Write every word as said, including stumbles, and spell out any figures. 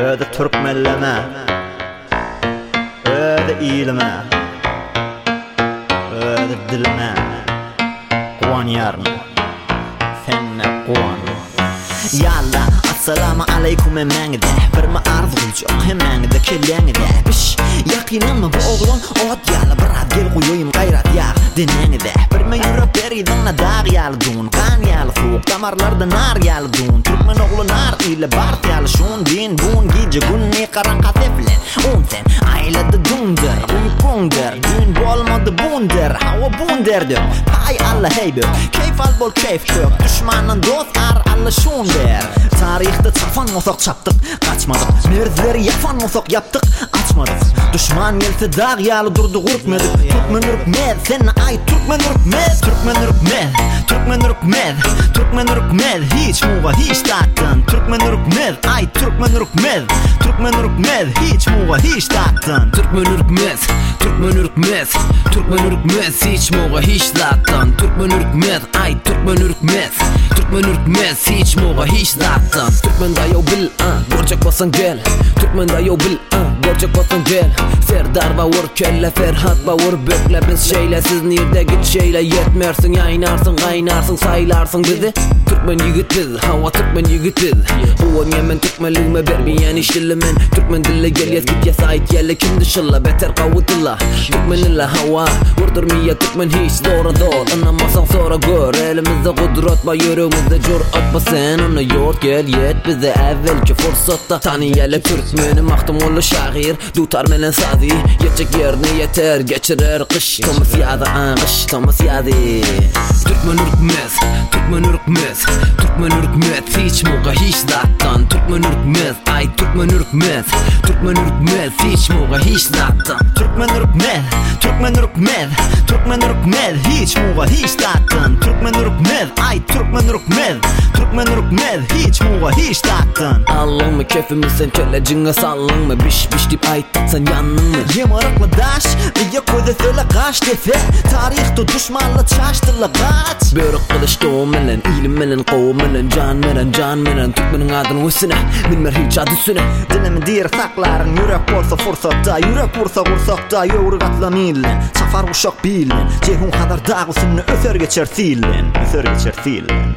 öde Türkmenleme, öde ilme, öde dilme, kuan yarna, fenne kuan. Yalla, assalamu aleykum emengde, bir mi arz gulcuk hemengde kellengde. Biş, yakinanma bu oğlun ot yalla, bir gel koyuyum gayrat yağ dinengde. Bir mi yürüp beridinna dağ yalı dun, kan yalı soğuk damarlarda nar yalı dun. Türkmen oğlu nar ile bart yalı şun din bun gece günni karan kateflen. On sen ailede dundur, uykundur, gün bolmadı bundur, hava bunderdir. Pay Allah heybö, keyf al bol keyf kök, düşmanın dost ar Allah şun der. Tarihte çafan olsak çaptık, kaçmadık. Merzleri yapan olsak yaptık, açmadık. Düşman gelse dağ yalı durdu gurtmedik. Türkmen ürkmez, sen ay Türkmen ürkmez. Türkmen ürkmez, Türkmen ürkmez, Türkmen ürkmez. Hiç muva hiç taktın. Türkmen ürkmez, ay Türkmen ürkmez, Türkmen ürkmez. Hiç muva hiç taktın. Türkmen ürkmez, Türkmen ürkmez, Türkmen ürkmez. Hiç muva hiç taktın. Türkmen ürkmez, ay Türkmen ürkmez, Türkmen ürkmez. Hiç muva hiç taktın. Türkmen dayo bil, uh, gorcak basan gel. Türkmen dayo bil, uh, gorcak basan gel. Serdar bavur kelle, Ferhat bavur bökle. Biz şeyle, siz nirde git şeyle. Yetmersin, yaynarsın, kaynarsın, saylarsın bizi. Türkmen yigitiz, hava Türkmen yigitiz. Uvan yemen Türkmenliğime berbiyen iştilimin. Türkmen dille gel yez git yas ait yerle. Kim dışılla beter kavutulla. Türkmen illa hava vurdurmaya Türkmen hiç zora zor. Anlamasan sonra gör. Elimizde kudret var, yüreğimizde cüret var. Sen onu yort gel yet bize evvelki fırsatta. Taniyele Türkmeni mahtım olu şahir. Dutar menen sazi yetecek yerine yeter. Geçirir kış Thomas yadı ağış Thomas yadı. Türkmen ürkmez, Türkmen ürkmez, Türkmen ürkmez. Hiç muğa hiç zattan. Türkmen ürkmez, ay Türkmen ürkmez, Türkmen ürkmez. Hiç muğa hiç zattan. Türkmen ürkmez, Türkmen ürkmez, Türkmen ürkmez. Hiç muğa hiç taktın. Türkmen ürkmez, ay Türkmen ürkmez, Türkmen ürkmez. Hiç muğa hiç taktın. Allın mı kefimi sen kellecine sallın mı? Biş biş dip ayttık sen yandın mı? Yemarakla daş, diye koyda söyle kaç defe. Tarihte düşmanla çaştırla kaç. Börük kılıç doğum melen, ilim melen, qoğum melen, can melen, can melen. Türkmenin adını üstüne, bilmer hiç adı üstüne. Dilimin dir sakların, yürek olsa fırsatta. Yürek vursa kursakta, yürek atlamillen. Safar uşak billen, cehun kadar dağ üstüne öser geçer sillen. Öser geçer sillen.